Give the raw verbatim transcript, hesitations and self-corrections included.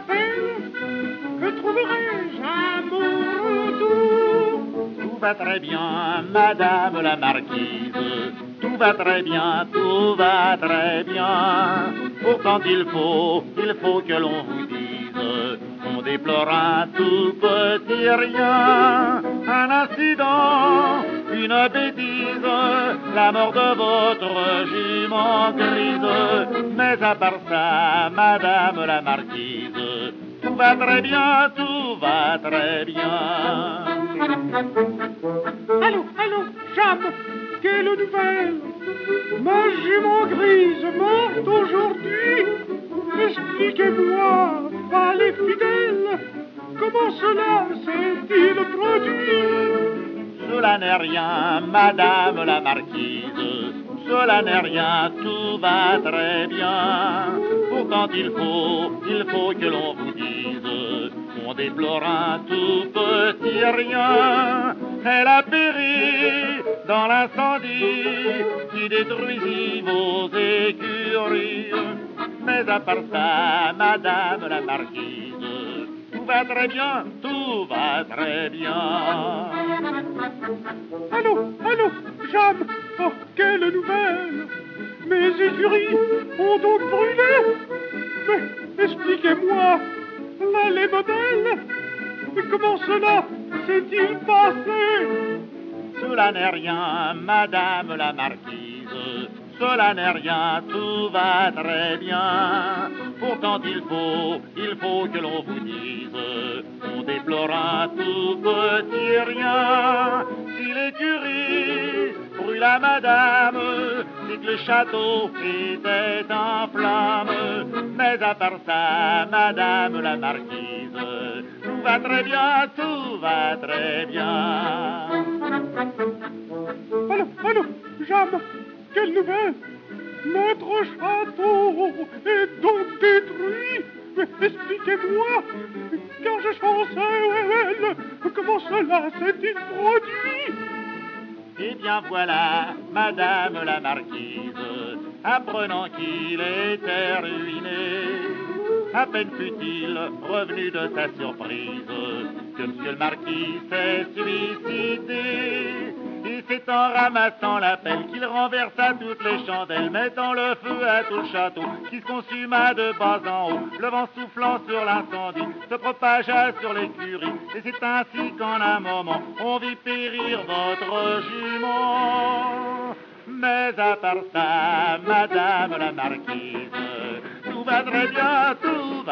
m'appelle, que trouverai-je à mon retour? Tout va très bien, madame la marquise. Tout va très bien, tout va très bien. Pourtant il faut, il faut que l'on vous dise, on déplore un tout petit rien, un incident, une bêtise, la mort de votre jument grise. Mais à part ça, madame la marquise, tout va très bien, tout va très bien. Allô, allô, Jam, quelle nouvelle? Ma jument grise morte aujourd'hui. Expliquez-moi, pas les fidèles, comment cela s'est-il produit? Cela n'est rien, madame la marquise, cela n'est rien, tout va très bien. Pourtant il faut, il faut que l'on vous dise, on déplore un tout petit rien. Elle a péri dans l'incendie qui détruisit vos écuries. Mais à part ça, madame la marquise, tout va très bien, tout va très bien. Allô, allô, Jam, oh, quelle nouvelle! Mes écuries ont donc brûlé? Mais expliquez-moi, là les modèles, mais comment cela s'est-il passé? Cela n'est rien, madame la marquise, cela n'est rien, tout va très bien. Pourtant il faut, il faut que l'on vous dise, on déplore un tout petit rien. Si l'écurie brûle à madame, c'est que le château était en flammes. Mais à part ça, madame la marquise, tout va très bien, tout va très bien. Allô, allô, Jam, quelle nouvelle? Notre château est donc détruit? Mais expliquez-moi, car je chancelle, comment cela s'est-il produit? Eh bien voilà, madame la marquise, apprenant qu'il était ruiné, à peine fut-il revenu de sa surprise que monsieur le marquis s'est suicidé. Et c'est en ramassant la pelle qu'il renversa toutes les chandelles, mettant le feu à tout le château qui se consuma de bas en haut. Le vent soufflant sur l'incendie se propagea sur l'écurie, et c'est ainsi qu'en un moment on vit périr votre jument. Mais à part ça, madame la marquise, tout va très bien, tout va